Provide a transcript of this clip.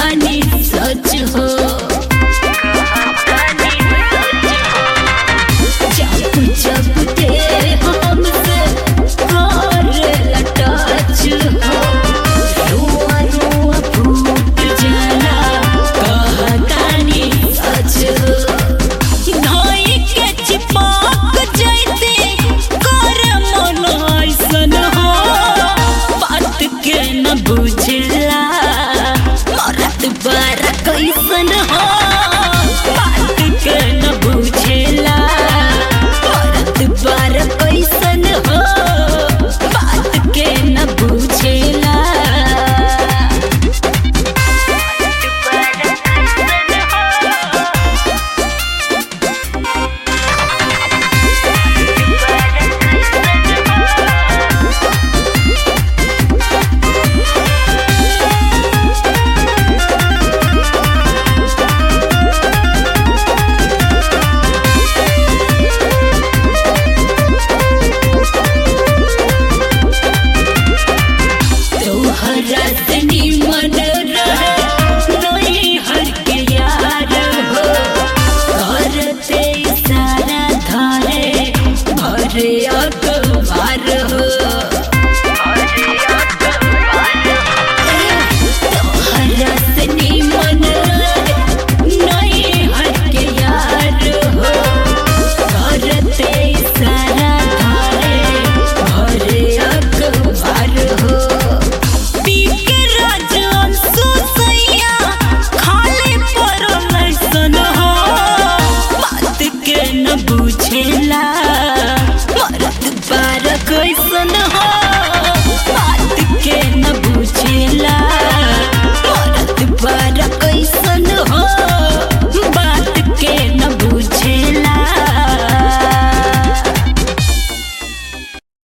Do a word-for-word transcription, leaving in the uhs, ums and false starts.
कहतानी सच हो जब जब दे हमसे करेला टच हो रुआ रुआ फूट जाला कहतानी सच हो नई के चिपक जैते कर मन ऐसन हो बात के न बुझला मरत बारा कैसन हो बात के न बुझला